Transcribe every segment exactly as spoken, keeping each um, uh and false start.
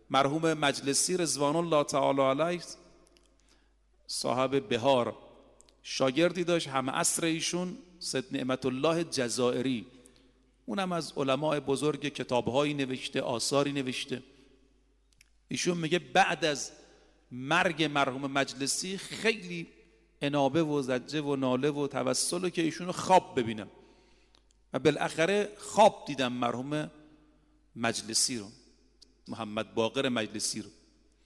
مرحوم مجلسی رضوان الله تعالی علیه صاحب بهار شاگردی داشت هم عصر ایشون، سید نعمت الله جزائری، اونم از علماء بزرگ، کتابهایی نوشته، آثاری نوشته. ایشون میگه بعد از مرگ مرحوم مجلسی خیلی انابه و زجه و ناله و توسل که ایشونو خواب ببینم و بالاخره خواب دیدم مرحوم مجلسی رو، محمد باقر مجلسی رو.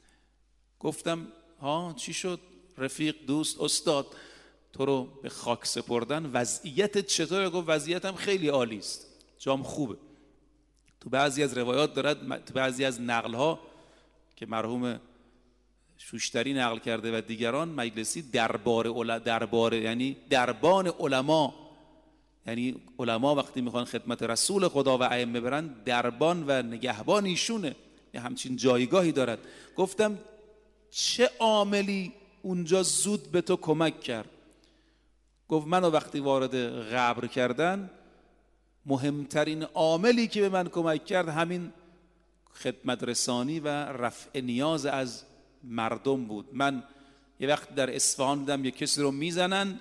گفتم ها چی شد رفیق، دوست، استاد، تو رو به خاک سپردن، وضعیتت چطوره؟ گفت وضعیتم خیلی عالی است، جام خوبه. تو بعضی از روایات دارد، تو بعضی از نقل‌ها که مرحوم شوشتری نقل کرده و دیگران، مجلسی دربار دربار یعنی دربان علما، یعنی علما وقتی میخوان خدمت رسول خدا و ائمه برن، دربان و نگهبان ایشونه، یه همچین جایگاهی دارد. گفتم چه عاملی اونجا زود به تو کمک کرد؟ گفت منو وقتی وارد قبر کردن، مهمترین عاملی که به من کمک کرد همین خدمت رسانی و رفع نیاز از مردم بود. من یه وقت در اصفهان دیدم یک کسی رو میزنن،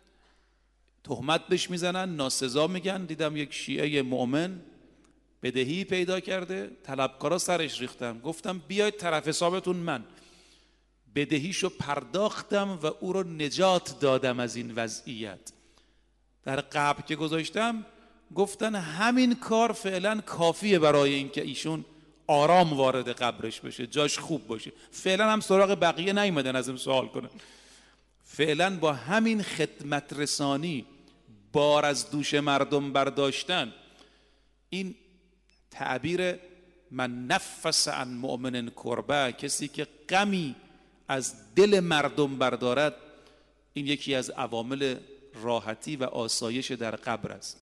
تهمت بهش میزنن، ناسزا میگن. دیدم یک شیعه مؤمن بدهی پیدا کرده، طلبکارا سرش ریختن. گفتم بیاید طرف حسابتون، من بدهیشو پرداختم و او رو نجات دادم از این وضعیت. در قبر که گذاشتم گفتن همین کار فعلا کافیه برای اینکه ایشون آرام وارد قبرش بشه، جاش خوب باشه. فعلا هم سراغ بقیه نیومدن ازم سوال کنن. فعلا با همین خدمت رسانی، بار از دوش مردم برداشتن، این تعبیر من نفس عن مؤمن کربه، کسی که غمی از دل مردم بردارد، این یکی از عوامل راحتی و آسایش در قبر است.